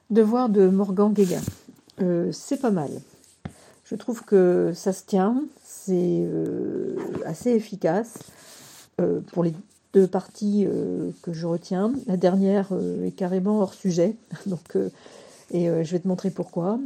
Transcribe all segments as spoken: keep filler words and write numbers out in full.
Devoir de Morgan Guégan. Euh, c'est pas mal. Je trouve que ça se tient, c'est euh, assez efficace euh, pour les deux parties euh, que je retiens. La dernière euh, est carrément hors sujet, donc, euh, et euh, je vais te montrer pourquoi.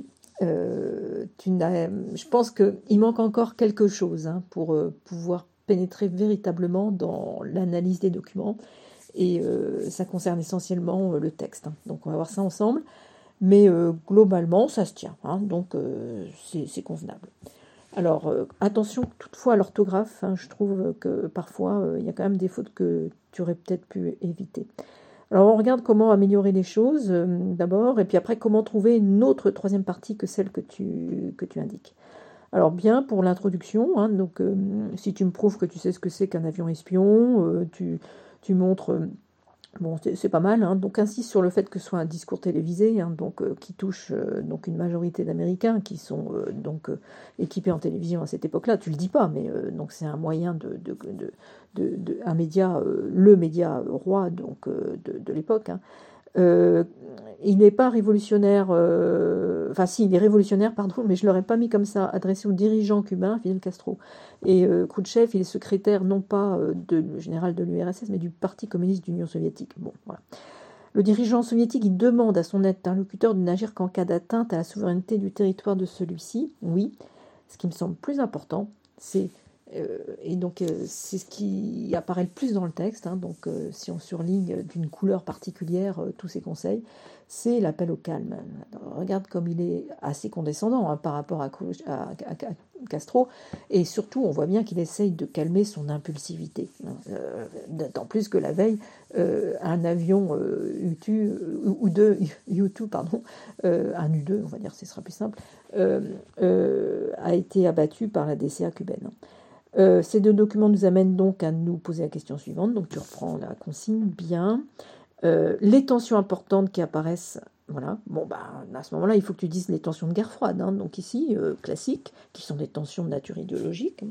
Euh, tu n'as, je pense qu'il manque encore quelque chose hein, pour euh, pouvoir pénétrer véritablement dans l'analyse des documents, et euh, ça concerne essentiellement euh, le texte. Hein. Donc on va voir ça ensemble. Mais euh, globalement, ça se tient, hein, donc euh, c'est convenable. Alors, euh, attention toutefois à l'orthographe, hein, je trouve que parfois, euh, il y a quand même des fautes que tu aurais peut-être pu éviter. Alors, on regarde comment améliorer les choses, euh, d'abord, et puis après, comment trouver une autre troisième partie que celle que tu, que tu indiques. Alors, bien, pour l'introduction, hein, donc, euh, si tu me prouves que tu sais ce que c'est qu'un avion espion, euh, tu, tu montres... Euh, Bon, c'est pas mal, hein. Donc insiste sur le fait que ce soit un discours télévisé, hein, donc, euh, qui touche euh, donc une majorité d'Américains qui sont euh, donc euh, équipés en télévision à cette époque-là. Tu le dis pas, mais euh, donc c'est un moyen de, de, de, de, de un média, euh, le média roi donc euh, de, de l'époque. Hein. Euh, il n'est pas révolutionnaire, euh, enfin si, il est révolutionnaire, pardon, mais je ne l'aurais pas mis comme ça, adressé aux dirigeants cubains, Fidel Castro. Et euh, Khrouchtchev, il est secrétaire non pas euh, de, général de l'U R S S, mais du Parti communiste d'Union soviétique. Bon, voilà. Le dirigeant soviétique, il demande à son interlocuteur de n'agir qu'en cas d'atteinte à la souveraineté du territoire de celui-ci. Oui, ce qui me semble plus important, c'est euh, et donc euh, c'est ce qui apparaît le plus dans le texte, hein, donc euh, si on surligne d'une couleur particulière euh, tous ces conseils, c'est l'appel au calme. Alors, regarde comme il est assez condescendant hein, par rapport à, à, à, à, Castro, et surtout on voit bien qu'il essaye de calmer son impulsivité. Euh, D'autant plus que la veille, euh, un avion euh, U deux, euh, ou deux, U deux, pardon, euh, un U deux, on va dire, ce sera plus simple, euh, euh, a été abattu par la D C A cubaine. Euh, ces deux documents nous amènent donc à nous poser la question suivante. Donc tu reprends la consigne bien. Euh, les tensions importantes qui apparaissent, voilà. Bon bah à ce moment-là, il faut que tu dises les tensions de guerre froide. Hein. Donc ici, euh, classiques, qui sont des tensions de nature idéologique.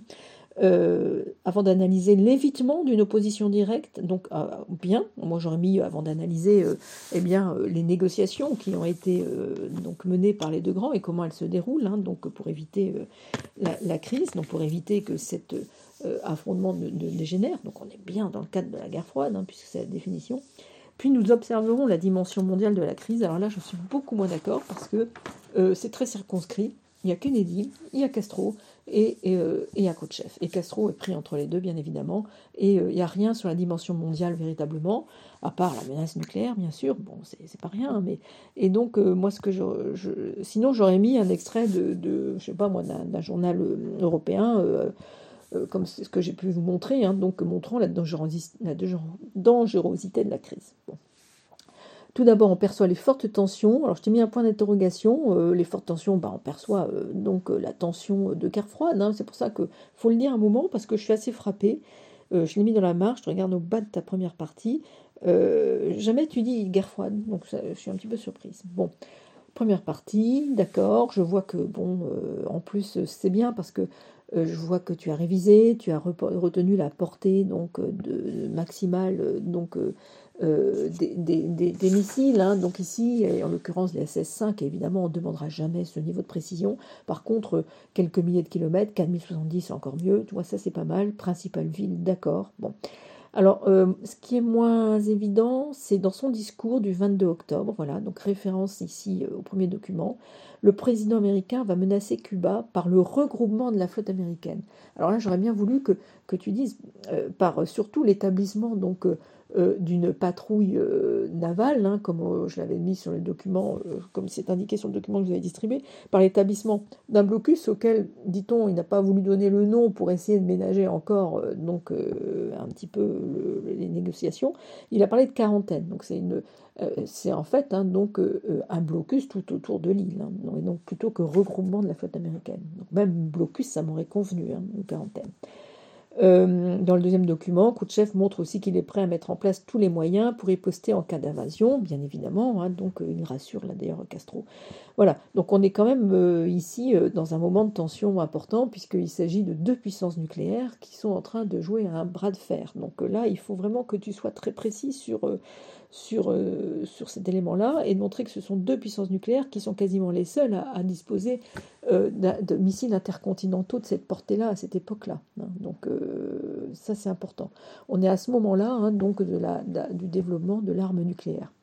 Euh, avant d'analyser l'évitement d'une opposition directe, donc euh, bien, moi j'aurais mis avant d'analyser euh, eh bien euh, les négociations qui ont été euh, donc menées par les deux grands et comment elles se déroulent, hein, donc pour éviter euh, la, la crise, donc pour éviter que cet euh, affrontement ne, ne dégénère. Donc on est bien dans le cadre de la guerre froide, hein, puisque c'est la définition. Puis nous observerons la dimension mondiale de la crise. Alors là, je suis beaucoup moins d'accord parce que euh, c'est très circonscrit. Il y a Kennedy, il y a Castro et, et, euh, et il y a Khrouchtchev. Et Castro est pris entre les deux, bien évidemment. Et euh, il n'y a rien sur la dimension mondiale véritablement, à part la menace nucléaire, bien sûr. Bon, c'est pas rien. Mais... Et donc, euh, moi, ce que je, je... sinon, j'aurais mis un extrait de, de je sais pas moi, d'un journal européen. Euh, Euh, comme c'est ce que j'ai pu vous montrer, hein, donc montrant la, dangerosi la dangerosité de la crise. Bon. Tout d'abord, on perçoit les fortes tensions. Alors, je t'ai mis un point d'interrogation. Euh, les fortes tensions, bah, on perçoit euh, donc euh, la tension de guerre froide. Hein. C'est pour ça qu'il faut le dire un moment, parce que je suis assez frappée. Euh, je l'ai mis dans la marge. Je regarde au bas de ta première partie. Euh, jamais tu dis guerre froide, donc ça, je suis un petit peu surprise. Bon. Première partie, d'accord, je vois que, bon, euh, en plus, c'est bien parce que euh, je vois que tu as révisé, tu as retenu la portée donc, de, de maximale donc, euh, euh, des, des, des, des missiles. Hein. Donc ici, en l'occurrence, les S S cinq, évidemment, on ne demandera jamais ce niveau de précision. Par contre, quelques milliers de kilomètres, quatre mille soixante-dix, c'est encore mieux. Tu vois, ça, c'est pas mal. Principale ville, d'accord. Bon. Alors, euh, ce qui est moins évident, c'est dans son discours du vingt-deux octobre, voilà, donc référence ici euh, au premier document, le président américain va menacer Cuba par le regroupement de la flotte américaine. Alors là, j'aurais bien voulu que, que tu dises, euh, par surtout l'établissement donc euh, euh, d'une patrouille euh, navale, hein, comme euh, je l'avais mis sur le document, euh, comme c'est indiqué sur le document que vous avez distribué, par l'établissement d'un blocus auquel, dit-on, il n'a pas voulu donner le nom pour essayer de ménager encore euh, donc euh, un petit peu le, les négociations. Il a parlé de quarantaine, donc c'est une, euh, c'est en fait hein, donc euh, un blocus tout autour de l'île, hein, et donc plutôt que regroupement de la flotte américaine. Donc même blocus, ça m'aurait convenu, hein, une quarantaine. Euh, dans le deuxième document, Khrouchtchev montre aussi qu'il est prêt à mettre en place tous les moyens pour riposter en cas d'invasion, bien évidemment, hein, donc euh, il rassure là d'ailleurs Castro. Voilà, donc on est quand même euh, ici euh, dans un moment de tension important, puisqu'il s'agit de deux puissances nucléaires qui sont en train de jouer à un bras de fer. Donc euh, là, il faut vraiment que tu sois très précis sur, euh, sur, euh, sur cet élément-là et de montrer que ce sont deux puissances nucléaires qui sont quasiment les seules à, à disposer euh, de missiles intercontinentaux de cette portée-là à cette époque-là. Hein. Donc euh, ça c'est important. On est à ce moment-là hein, donc de la, de, du développement de l'arme nucléaire.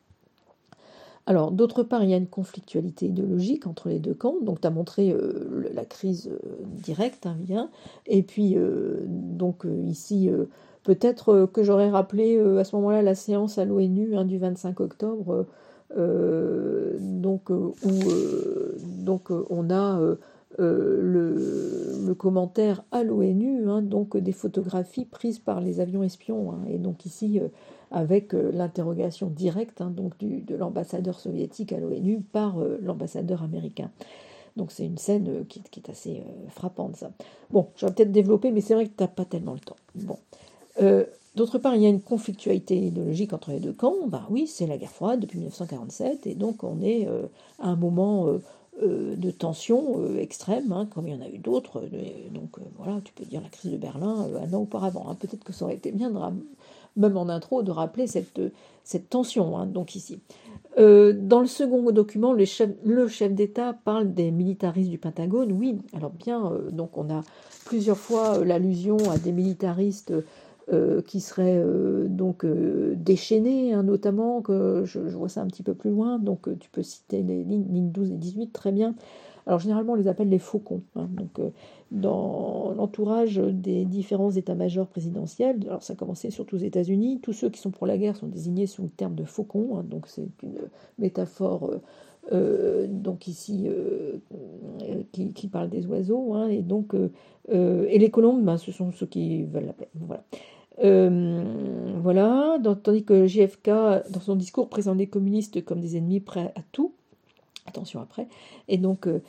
Alors, d'autre part, il y a une conflictualité idéologique entre les deux camps. Donc, tu as montré euh, la crise euh, directe, hein, bien. Et puis, euh, donc, euh, ici, euh, peut-être euh, que j'aurais rappelé euh, à ce moment-là la séance à l'ONU hein, du vingt-cinq octobre, euh, donc, euh, où euh, donc, euh, on a euh, euh, le, le commentaire à l'ONU, hein, donc des photographies prises par les avions espions. Hein, et donc, ici, euh, avec euh, l'interrogation directe hein, donc du, de l'ambassadeur soviétique à l'ONU par euh, l'ambassadeur américain. Donc c'est une scène euh, qui, qui est assez euh, frappante, ça. Bon, j'aurais peut-être développé, mais c'est vrai que tu n'as pas tellement le temps. Bon. Euh, d'autre part, il y a une conflictualité idéologique entre les deux camps. Ben oui, c'est la guerre froide depuis mille neuf cent quarante-sept, et donc on est euh, à un moment euh, euh, de tension euh, extrême, hein, comme il y en a eu d'autres. Donc euh, voilà, tu peux dire la crise de Berlin euh, un an auparavant. Hein. Peut-être que ça aurait été bien de ram- même en intro, de rappeler cette, cette tension, hein, donc ici. Euh, dans le second document, le chef, le chef d'État parle des militaristes du Pentagone. Oui, alors bien, euh, donc on a plusieurs fois euh, l'allusion à des militaristes euh, qui seraient euh, donc euh, déchaînés, hein, notamment, que je, je vois ça un petit peu plus loin, donc euh, tu peux citer les lignes, lignes douze et dix-huit, très bien. Alors généralement, on les appelle les faucons. Hein, donc, euh, dans l'entourage des différents états-majors présidentiels, alors ça a commencé surtout aux États-Unis, tous ceux qui sont pour la guerre sont désignés sous le terme de faucons. Hein, donc c'est une métaphore, euh, euh, donc ici, euh, qui, qui parle des oiseaux. Hein, et donc, euh, euh, et les colombes, ben, ce sont ceux qui veulent la paix. Voilà. Euh, voilà. Dans, tandis que J F K, dans son discours, présente les communistes comme des ennemis prêts à tout. Attention après. Et donc, euh,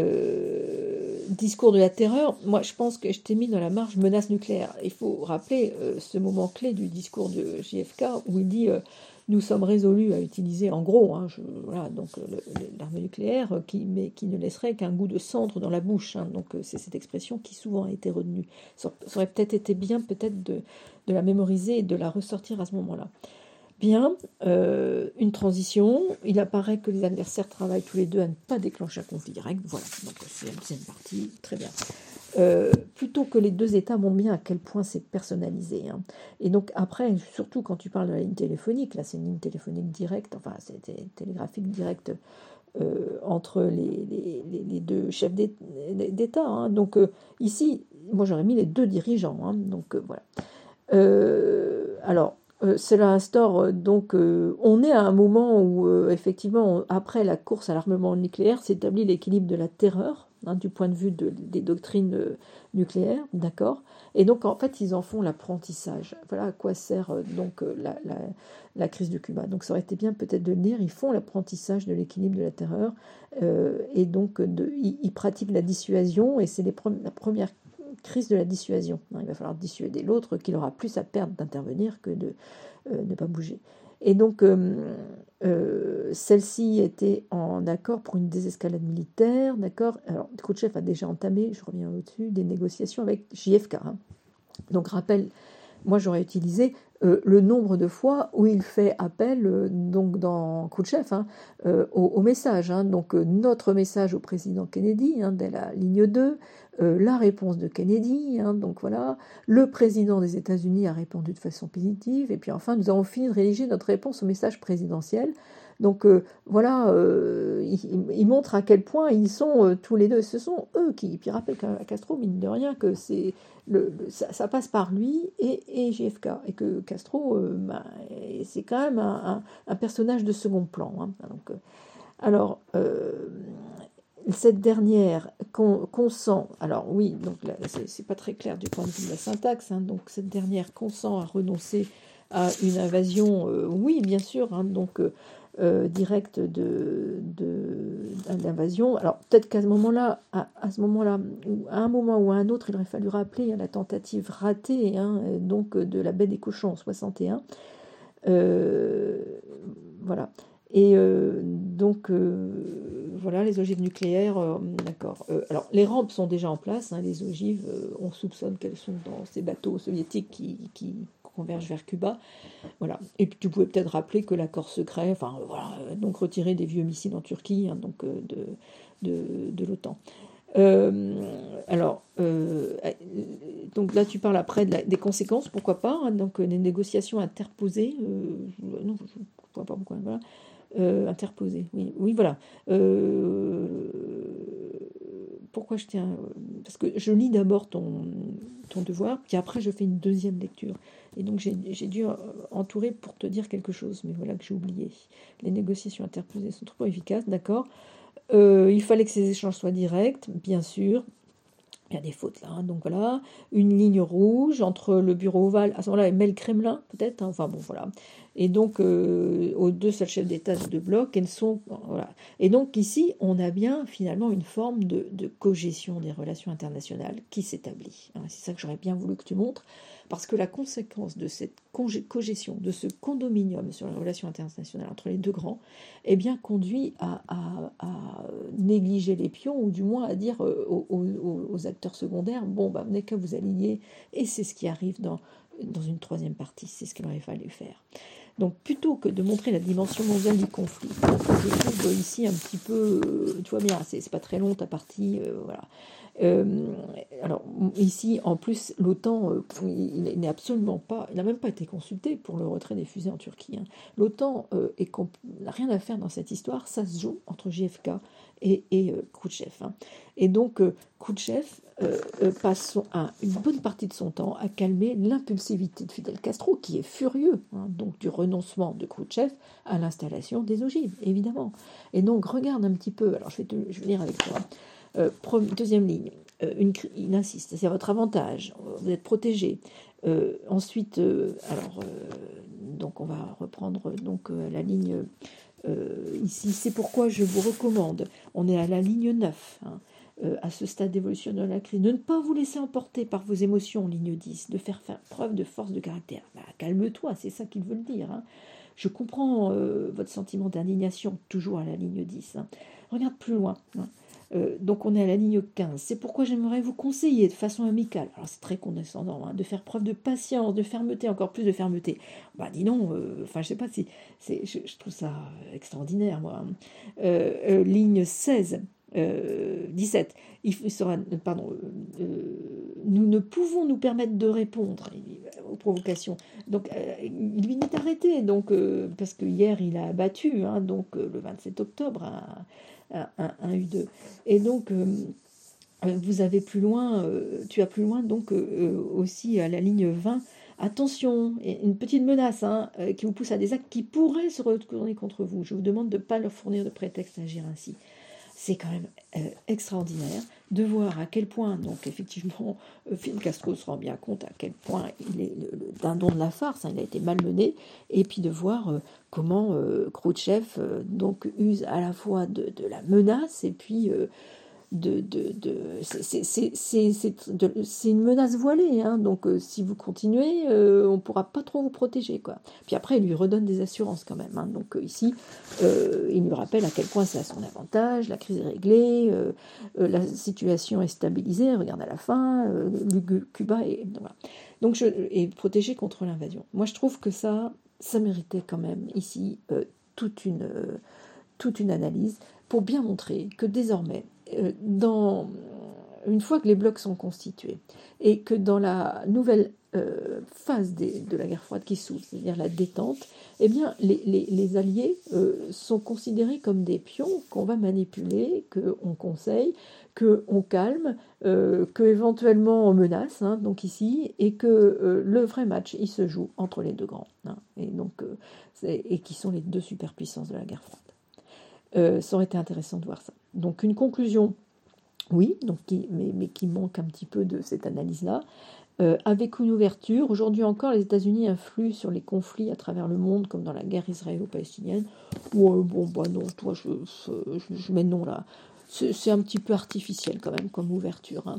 euh, discours de la terreur, moi je pense que je t'ai mis dans la marge menace nucléaire. Il faut rappeler euh, ce moment clé du discours de J F K où il dit euh, nous sommes résolus à utiliser, en gros, hein, je, voilà, donc l'arme nucléaire, qui, mais qui ne laisserait qu'un goût de cendre dans la bouche. Hein, donc c'est cette expression qui souvent a été retenue. Ça, ça aurait peut-être été bien peut-être de, de la mémoriser et de la ressortir à ce moment-là. Bien, euh, une transition. Il apparaît que les adversaires travaillent tous les deux à ne pas déclencher un conflit direct. Voilà, donc c'est la deuxième partie, très bien. Euh, plutôt que les deux États montrent bien à quel point c'est personnalisé. Hein. Et donc après, surtout quand tu parles de la ligne téléphonique, là c'est une ligne téléphonique directe, enfin c'est télégraphique directe euh, entre les, les, les, deux chefs d'État. Hein. Donc euh, ici, moi j'aurais mis les deux dirigeants. Hein. Donc euh, voilà. Euh, alors, Euh, cela instaure euh, donc, euh, on est à un moment où euh, effectivement, on, après la course à l'armement nucléaire, s'établit l'équilibre de la terreur hein, du point de vue de, des doctrines euh, nucléaires, d'accord. Et donc en fait, ils en font l'apprentissage. Voilà à quoi sert euh, donc euh, la, la, la crise de Cuba. Donc ça aurait été bien peut-être de le dire. Ils font l'apprentissage de l'équilibre de la terreur euh, et donc de, ils, ils pratiquent la dissuasion et c'est les pre- la première crise de la dissuasion. Il va falloir dissuader l'autre qu'il aura plus à perdre d'intervenir que de euh, ne pas bouger. Et donc, euh, euh, celle-ci était en accord pour une désescalade militaire, d'accord. Alors, Khrouchtchev a déjà entamé, je reviens au-dessus, des négociations avec J F K. Hein. Donc, rappel, moi j'aurais utilisé euh, le nombre de fois où il fait appel, euh, donc dans Khrouchtchev, hein, euh, au, au message. Hein. Donc, euh, notre message au président Kennedy, hein, dès la ligne deux, Euh, la réponse de Kennedy, hein, donc voilà, le président des États-Unis a répondu de façon positive, et puis enfin, nous avons fini de rédiger notre réponse au message présidentiel. Donc euh, voilà, euh, il, il montre à quel point ils sont euh, tous les deux, ce sont eux qui, puis rappelle qu'à Castro, mine de rien, que c'est le, le, ça, ça passe par lui et, et J F K, et que Castro, euh, bah, c'est quand même un, un, un personnage de second plan. Hein, donc, euh, alors, euh, cette dernière consent, alors oui, donc là, c'est, c'est pas très clair du point de vue de la syntaxe, hein, donc cette dernière consent à renoncer à une invasion, euh, oui, bien sûr, hein, donc euh, euh, directe de, de, d'invasion. Alors peut-être qu'à ce moment-là, à, à ce moment-là, ou à un moment ou à un autre, il aurait fallu rappeler hein, la tentative ratée, hein, donc de la baie des cochons en soixante et un. Euh, voilà. Et euh, donc, euh, voilà, les ogives nucléaires, euh, d'accord. Euh, alors, les rampes sont déjà en place, hein, les ogives, euh, on soupçonne qu'elles sont dans ces bateaux soviétiques qui, qui converge vers Cuba. Voilà. Et puis tu pouvais peut-être rappeler que l'accord secret, enfin voilà, donc retiré des vieux missiles en Turquie, hein, donc euh, de, de, de l'OTAN. Euh, alors, euh, donc là tu parles après de la, des conséquences, pourquoi pas, hein, donc des négociations interposées, euh, non, je ne vois pas pourquoi, voilà. Euh, interposé, oui, oui, voilà. Euh, pourquoi je tiens Parce que je lis d'abord ton, ton devoir, puis après je fais une deuxième lecture. Et donc j'ai, j'ai dû entourer pour te dire quelque chose, mais voilà que j'ai oublié. Les négociations interposées sont trop efficaces, d'accord. Euh, il fallait que ces échanges soient directs, bien sûr. Il y a des fautes là, hein, donc voilà. Une ligne rouge entre le bureau ovale, à ce moment-là, et le Kremlin, peut-être, hein, enfin bon, voilà. Et donc, euh, aux deux seuls chefs d'État de deux blocs, elles sont. Voilà. Et donc, ici, on a bien finalement une forme de, de cogestion des relations internationales qui s'établit. Hein, c'est ça que j'aurais bien voulu que tu montres, parce que la conséquence de cette cogestion, de ce condominium sur les relations internationales entre les deux grands, eh bien, conduit à, à, à négliger les pions, ou du moins à dire aux, aux, aux acteurs secondaires, bon, bah, vous n'avez qu'à vous aligner, et c'est ce qui arrive dans, dans une troisième partie, c'est ce qu'il aurait fallu faire. Donc, plutôt que de montrer la dimension mondiale du conflit, je trouve ici un petit peu, euh, tu vois bien, c'est, c'est pas très long ta partie, euh, voilà. Euh, alors ici, en plus, l'OTAN, euh, il, il n'est absolument pas, il n'a même pas été consulté pour le retrait des fusées en Turquie. Hein. L'OTAN euh, est comp- n'a rien à faire dans cette histoire, ça se joue entre J F K et, et euh, Khrouchtchev. Hein. Et donc euh, Khrouchtchev euh, euh, passe son, un, une bonne partie de son temps à calmer l'impulsivité de Fidel Castro, qui est furieux, hein, donc du renoncement de Khrouchtchev à l'installation des ogives, évidemment. Et donc regarde un petit peu, alors je vais, te, je vais lire avec toi. Euh, deuxième ligne, euh, une, il insiste, c'est à votre avantage, vous êtes protégé. Euh, ensuite, euh, alors, euh, donc on va reprendre donc euh, la ligne euh, ici, c'est pourquoi je vous recommande, on est à la ligne neuf, hein, euh, à ce stade d'évolution de la crise, de ne pas vous laisser emporter par vos émotions, ligne dix, de faire, faire preuve de force de caractère. Bah, calme-toi, c'est ça qu'il veut le dire. Hein. Je comprends euh, votre sentiment d'indignation, toujours à la ligne dix. Hein. Regarde plus loin. Hein. Euh, donc on est à la ligne quinze. C'est pourquoi j'aimerais vous conseiller de façon amicale, alors c'est très condescendant, hein, de faire preuve de patience, de fermeté, encore plus de fermeté. Bah dis donc, enfin euh, je sais pas si, c'est, je, je trouve ça extraordinaire moi. Hein. Euh, euh, ligne seize, euh, dix-sept, il sera, pardon, euh, nous ne pouvons nous permettre de répondre aux provocations. Donc euh, il lui est arrêté, donc, euh, parce que hier il a abattu, hein, donc euh, le vingt-sept octobre, un, un, un U deux. Et donc euh, vous avez plus loin, euh, tu as plus loin donc euh, aussi à la ligne vingt, attention, une petite menace hein, euh, qui vous pousse à des actes qui pourraient se retourner contre vous. Je vous demande de ne pas leur fournir de prétexte à agir ainsi. C'est quand même euh, extraordinaire de voir à quel point, donc effectivement, euh, Fidel Castro se rend bien compte à quel point il est le, le dindon de la farce, hein, il a été malmené, et puis de voir euh, comment euh, Khrouchtchev euh, donc use à la fois de, de la menace et puis euh, de, de, de c'est, c'est, c'est, c'est, c'est, de, c'est une menace voilée, hein, donc euh, si vous continuez, euh, on ne pourra pas trop vous protéger, quoi. Puis après, il lui redonne des assurances quand même, hein, donc euh, ici, euh, il lui rappelle à quel point c'est à son avantage, la crise est réglée, euh, euh, la situation est stabilisée, regarde à la fin, euh, Cuba est, voilà. Donc je, est protégé contre l'invasion. Moi, je trouve que ça, ça méritait quand même ici euh, toute une, euh, toute une analyse pour bien montrer que désormais, dans, une fois que les blocs sont constitués et que dans la nouvelle euh, phase des, de la guerre froide qui s'ouvre, c'est-à-dire la détente, eh bien, les, les, les alliés euh, sont considérés comme des pions qu'on va manipuler, qu'on conseille, qu'on calme, euh, qu'éventuellement on menace, hein, donc ici, et que euh, le vrai match, il se joue entre les deux grands, hein, et, donc, euh, c'est, et qui sont les deux superpuissances de la guerre froide. Euh, ça aurait été intéressant de voir ça. Donc une conclusion, oui, donc qui, mais, mais qui manque un petit peu de cette analyse-là. Euh, avec une ouverture, aujourd'hui encore, les États-Unis influent sur les conflits à travers le monde, comme dans la guerre israélo-palestinienne. Ouais, bon, bah non, toi, je, je, je mets non là. C'est, c'est un petit peu artificiel quand même comme ouverture. Hein.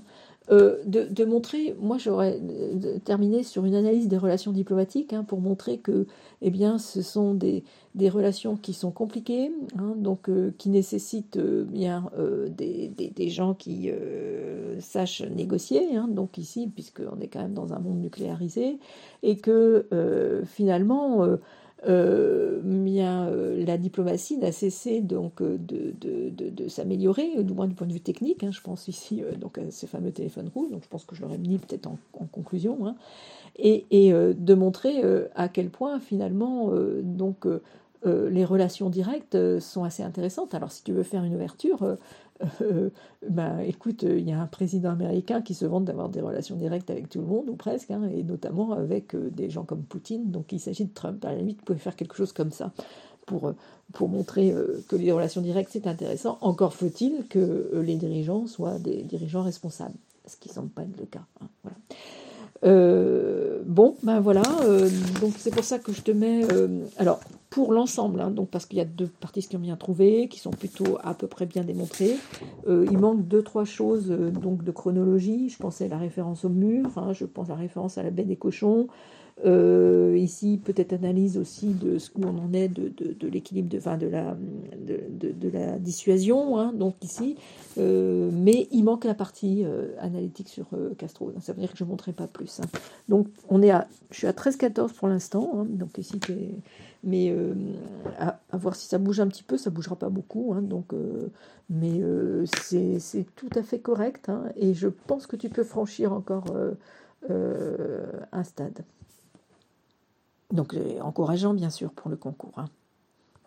Euh, de, de montrer, moi j'aurais euh, terminé sur une analyse des relations diplomatiques, hein, pour montrer que, eh bien, ce sont des, des relations qui sont compliquées, hein, donc euh, qui nécessitent euh, bien euh, des, des, des gens qui euh, sachent négocier, hein, donc ici, puisqu'on est quand même dans un monde nucléarisé, et que euh, finalement, euh, euh, bien, euh, la diplomatie n'a cessé donc euh, de, de, de, de s'améliorer, du moins du point de vue technique, hein, je pense ici euh, donc à ces fameux téléphones rouges, donc je pense que je l'aurais mis peut-être en, en conclusion, hein, et, et euh, de montrer euh, à quel point finalement euh, donc euh, euh, les relations directes euh, sont assez intéressantes. Alors si tu veux faire une ouverture, euh, euh, ben, écoute, il euh, y a un président américain qui se vante d'avoir des relations directes avec tout le monde, ou presque, hein, et notamment avec euh, des gens comme Poutine, donc il s'agit de Trump. À la limite, vous pouvez faire quelque chose comme ça pour, euh, pour montrer euh, que les relations directes, c'est intéressant. Encore faut-il que euh, les dirigeants soient des dirigeants responsables, ce qui ne semble pas être le cas, hein, voilà. Euh, bon, ben voilà, euh, donc c'est pour ça que je te mets... Euh, alors, pour l'ensemble, hein, donc parce qu'il y a deux parties qui ont bien trouvé, qui sont plutôt à peu près bien démontrées. Euh, il manque deux, trois choses euh, donc de chronologie. Je pensais à la référence au mur, hein, je pense à la référence à la baie des cochons. Euh, ici, peut-être analyse aussi de ce où on en est de, de, de l'équilibre, de, enfin, de, la, de, de, de la dissuasion, hein, donc ici. Euh, mais il manque la partie euh, analytique sur euh, Castro. Ça veut dire que je ne montrerai pas plus, hein. Donc, on est à, je suis à treize quatorze pour l'instant, hein, donc ici, mais euh, à, à voir si ça bouge un petit peu, ça ne bougera pas beaucoup, hein, donc, euh, mais euh, c'est, c'est tout à fait correct, hein, et je pense que tu peux franchir encore euh, euh, un stade. Donc, euh, encourageant, bien sûr, pour le concours, hein.